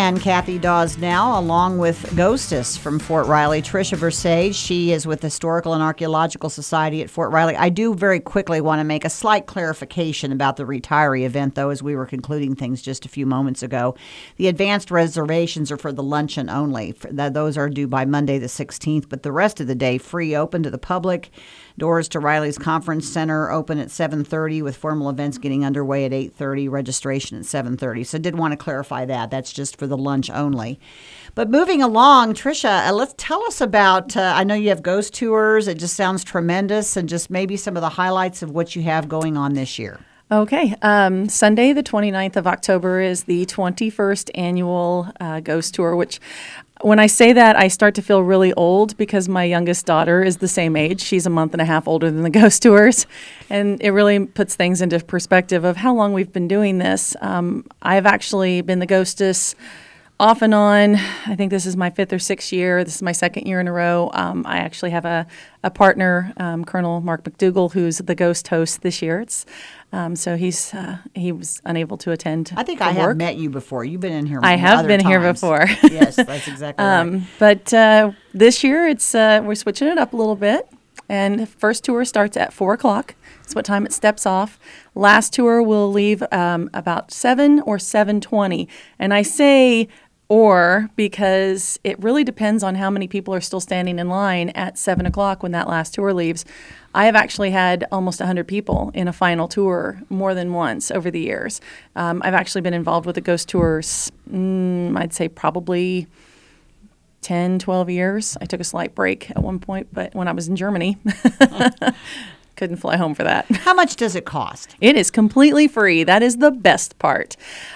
and Kathy Dawes now, along with Ghostess from Fort Riley, Tricia Versailles. She is with the Historical and Archaeological Society at Fort Riley. I do very quickly want to make a slight clarification about the retiree event, though, as we were concluding things just a few moments ago. The advanced reservations are for the luncheon only. Those are due by Monday the 16th, but the rest of the day free, open to the public. Doors to Riley's Conference Center open at 7:30 with formal events getting underway at 8:30, registration at 7:30. So I did want to clarify that. That's just for the lunch only. But moving along, Tricia, let's tell us about, I know you have ghost tours. It just sounds tremendous, and just maybe some of the highlights of what you have going on this year. Okay. Sunday, the 29th of October is the 21st annual ghost tour, which when I say that, I start to feel really old because my youngest daughter is the same age. She's a month and a half older than the ghost tours. And it really puts things into perspective of how long we've been doing this. I've actually been the ghostess off and on. I think this is my 5th or 6th year. This is my 2nd year in a row. I actually have a partner, Colonel Mark McDougall, who's the ghost host this year. So he was unable to attend. I think I have met you before. You've been in here. I have been here before. Yes, that's exactly right. But this year we're switching it up a little bit. And the first tour starts at 4:00. That's what time it steps off. Last tour will leave about 7 or 7:20. And I say or because it really depends on how many people are still standing in line at 7 o'clock when that last tour leaves. I have actually had almost 100 people in a final tour more than once over the years. I've actually been involved with the ghost tours, I'd say probably 10, 12 years. I took a slight break at one point, but when I was in Germany, couldn't fly home for that. How much does it cost? It is completely free. That is the best part.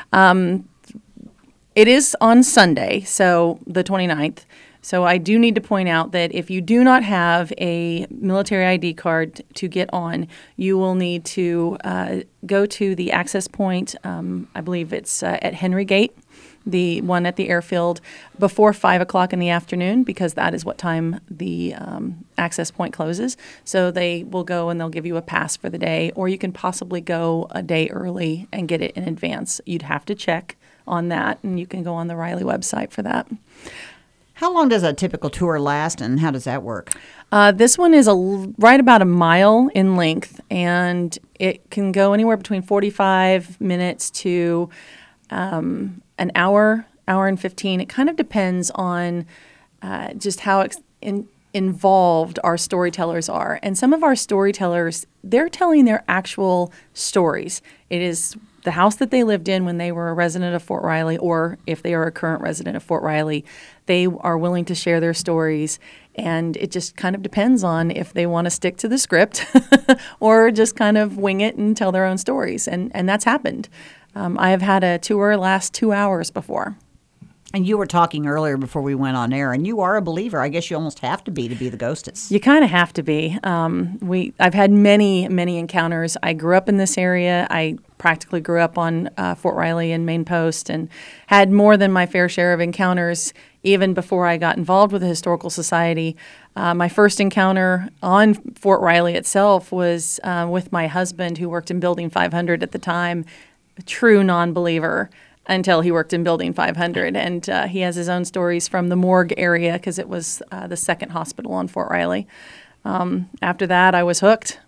It is on Sunday, so the 29th. So I do need to point out that if you do not have a military ID card to get on, you will need to go to the access point. I believe it's at Henry Gate, the one at the airfield, before 5 o'clock in the afternoon, because that is what time the access point closes. So they will go and they'll give you a pass for the day, or you can possibly go a day early and get it in advance. You'd have to check on that, and you can go on the Riley website for that. How long does a typical tour last, and how does that work? This one is right about a mile in length, and it can go anywhere between 45 minutes to an hour and 15. It kind of depends on just how involved our storytellers are. And some of our storytellers, they're telling their actual stories. It is the house that they lived in when they were a resident of Fort Riley, or if they are a current resident of Fort Riley, they are willing to share their stories. And it just kind of depends on if they want to stick to the script or just kind of wing it and tell their own stories. And that's happened. I have had a tour last 2 hours before. And you were talking earlier before we went on air, and you are a believer. I guess you almost have to be the ghostess. You kind of have to be. I've had many, many encounters. I grew up in this area. I practically grew up on Fort Riley and Main Post, and had more than my fair share of encounters even before I got involved with the Historical Society. My first encounter on Fort Riley itself was with my husband, who worked in Building 500 at the time, a true non-believer, until he worked in Building 500. And he has his own stories from the morgue area, because it was the second hospital on Fort Riley. After that, I was hooked.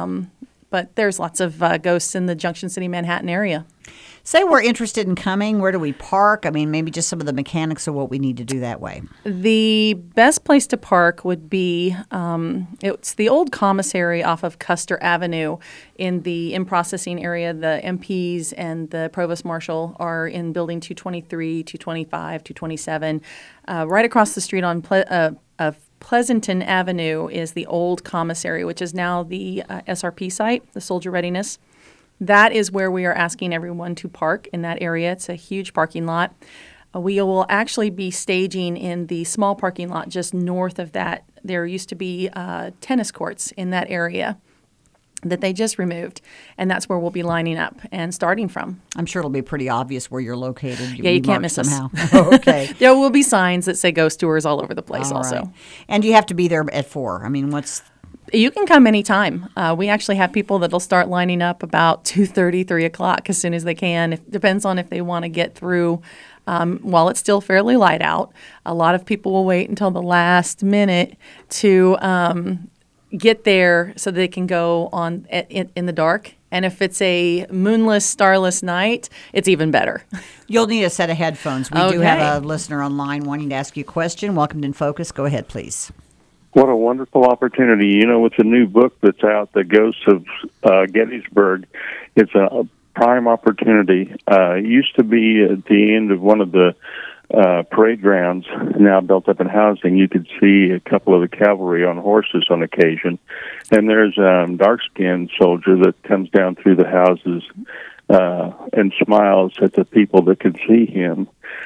But there's lots of ghosts in the Junction City, Manhattan area. Say we're interested in coming. Where do we park? I mean, maybe just some of the mechanics of what we need to do that way. The best place to park would be, it's the old commissary off of Custer Avenue in the in-processing area. The MPs and the Provost Marshal are in Building 223, 225, 227. Right across the street on Pleasanton Avenue is the old commissary, which is now the SRP site, the Soldier Readiness. That is where we are asking everyone to park in that area. It's a huge parking lot. We will actually be staging in the small parking lot just north of that. There used to be tennis courts in that area that they just removed, and that's where we'll be lining up and starting from. I'm sure it'll be pretty obvious where you're located. Yeah, you can't miss somehow. us. Oh, okay. There will be signs that say ghost tours all over the place also. Right. And you have to be there at 4. I mean, You can come anytime. We actually have people that'll start lining up about 2:30, 3 o'clock as soon as they can. It depends on if they want to get through while it's still fairly light out. A lot of people will wait until the last minute to get there so they can go on in the dark. And if it's a moonless, starless night, it's even better. You'll need a set of headphones. We do Okay. have a listener online wanting to ask you a question. Welcome to In Focus. Go ahead, please. What a wonderful opportunity. You know, with the new book that's out, The Ghosts of Gettysburg, it's a prime opportunity. It used to be at the end of one of the parade grounds, now built up in housing. You could see a couple of the cavalry on horses on occasion. And there's a dark-skinned soldier that comes down through the houses and smiles at the people that can see him.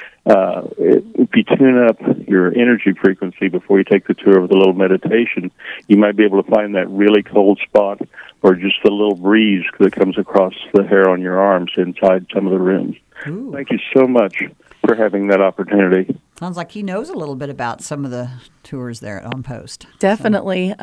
If you tune up your energy frequency before you take the tour with a little meditation, you might be able to find that really cold spot or just the little breeze that comes across the hair on your arms inside some of the rooms. Ooh. Thank you so much for having that opportunity. Sounds like he knows a little bit about some of the tours there at On Post. Definitely.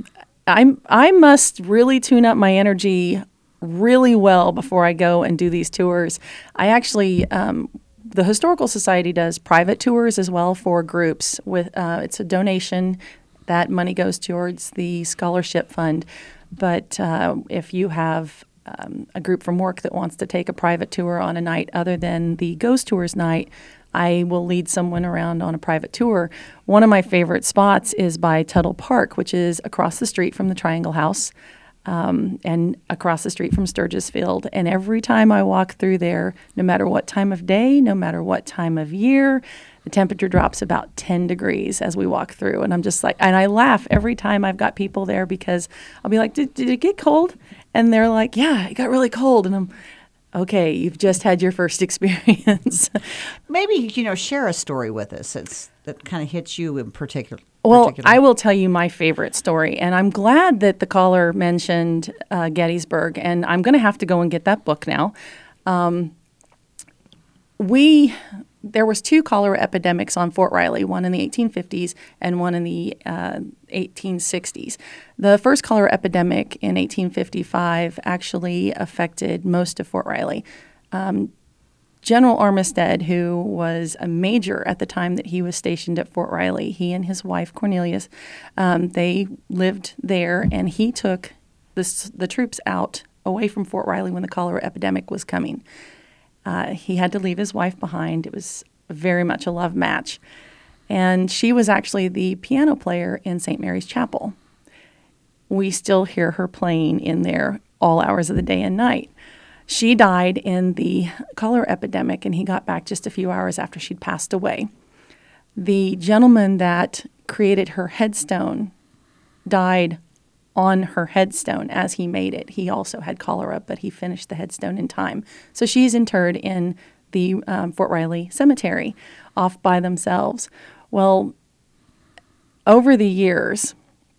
I must really tune up my energy really well before I go and do these tours. I actually, the Historical Society does private tours as well for groups. With it's a donation. That money goes towards the scholarship fund. But if you have a group from work that wants to take a private tour on a night other than the Ghost Tours night, I will lead someone around on a private tour. One of my favorite spots is by Tuttle Park, which is across the street from the Triangle House and across the street from Sturgis Field. And every time I walk through there, no matter what time of day, no matter what time of year, the temperature drops about 10 degrees as we walk through. And I'm just like, and I laugh every time I've got people there because I'll be like, did it get cold? And they're like, yeah, it got really cold. And I'm, okay, you've just had your first experience. Maybe, share a story with us that kind of hits you in particular. Well, I will tell you my favorite story, and I'm glad that the caller mentioned Gettysburg, and I'm going to have to go and get that book now. There was 2 cholera epidemics on Fort Riley, one in the 1850s and one in the 1860s. The first cholera epidemic in 1855 actually affected most of Fort Riley. General Armistead, who was a major at the time that he was stationed at Fort Riley, he and his wife Cornelius, they lived there, and he took the troops out away from Fort Riley when the cholera epidemic was coming. He had to leave his wife behind. It was very much a love match. And she was actually the piano player in St. Mary's Chapel. We still hear her playing in there all hours of the day and night. She died in the cholera epidemic, and he got back just a few hours after she'd passed away. The gentleman that created her headstone died on her headstone as he made it. He also had cholera, but he finished the headstone in time. So she's interred in the Fort Riley Cemetery off by themselves. Well, over the years,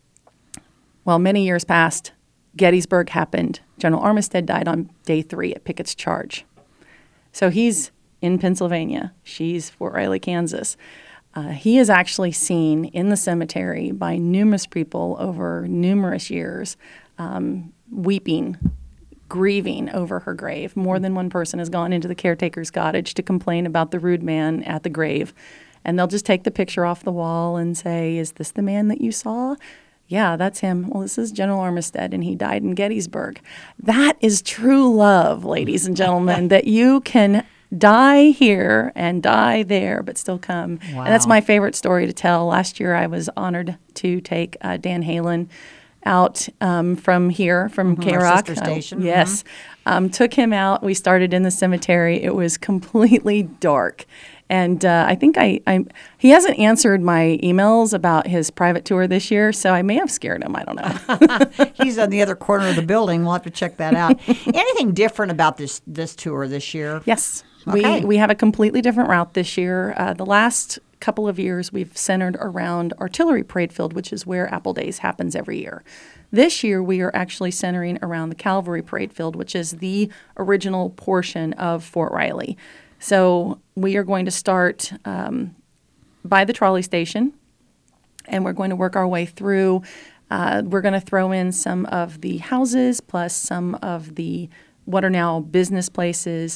many years passed, Gettysburg happened. General Armistead died on day 3 at Pickett's Charge. So he's in Pennsylvania. She's Fort Riley, Kansas. He is actually seen in the cemetery by numerous people over numerous years, weeping, grieving over her grave. More than one person has gone into the caretaker's cottage to complain about the rude man at the grave. And they'll just take the picture off the wall and say, is this the man that you saw? Yeah, that's him. Well, this is General Armistead, and he died in Gettysburg. That is true love, ladies and gentlemen, that you can die here and die there, but still come. Wow. And that's my favorite story to tell. Last year, I was honored to take Dan Halen out from here, from our K-Rock. sister station. Yes. Took him out. We started in the cemetery. It was completely dark. And I think he hasn't answered my emails about his private tour this year, so I may have scared him. I don't know. He's on the other corner of the building. We'll have to check that out. Anything different about this tour this year? Yes. Okay. We have a completely different route this year. The last couple of years, we've centered around Artillery Parade Field, which is where Apple Days happens every year. This year, we are actually centering around the Cavalry Parade Field, which is the original portion of Fort Riley. So we are going to start by the trolley station, and we're going to work our way through. We're going to throw in some of the houses plus some of the what are now business places,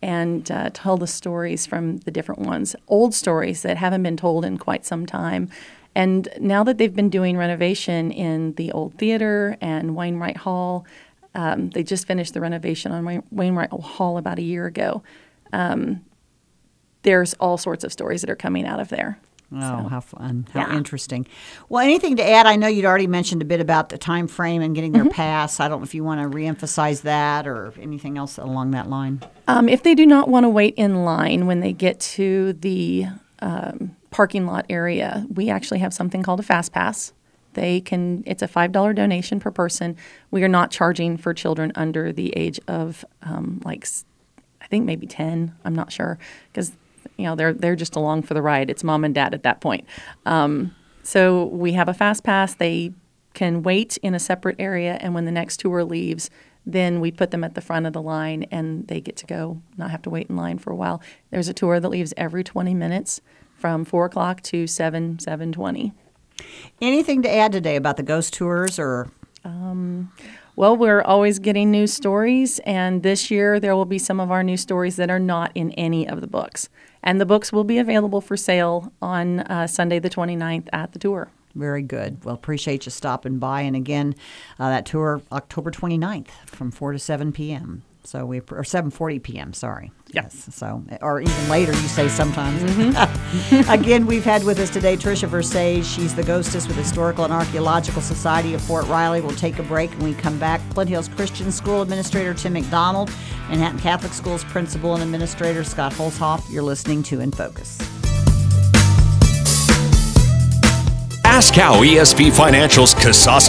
and tell the stories from the different ones, old stories that haven't been told in quite some time. And now that they've been doing renovation in the old theater and Wainwright Hall, they just finished the renovation on Wainwright Hall about a year ago. There's all sorts of stories that are coming out of there. Oh, So, how fun. How yeah. interesting. Well, anything to add? I know you'd already mentioned a bit about the time frame and getting their pass. I don't know if you want to reemphasize that or anything else along that line. If they do not want to wait in line when they get to the parking lot area, we actually have something called a Fast Pass. It's a $5 donation per person. We are not charging for children under the age of I think maybe 10. I'm not sure, because they're just along for the ride. It's mom and dad at that point. So we have a Fast Pass. They can wait in a separate area, and when the next tour leaves, then we put them at the front of the line, and they get to go, not have to wait in line for a while. There's a tour that leaves every 20 minutes from 4 o'clock to 7:20. Anything to add today about the ghost tours or? Well, we're always getting new stories, and this year there will be some of our new stories that are not in any of the books. And the books will be available for sale on Sunday the 29th at the tour. Very good. Well, appreciate you stopping by. And again, that tour, October 29th from 4 to 7 p.m. Or 7:40 p.m., sorry. Yep. Yes. So, or even later, you say sometimes. Again, we've had with us today Tricia Versailles. She's the ghostess with Historical and Archaeological Society of Fort Riley. We'll take a break. When we come back, Flint Hills Christian School Administrator Tim McDonald, Manhattan Catholic Schools Principal and Administrator Scott Holzhoff. You're listening to In Focus. Ask how ESP Financial's Casasa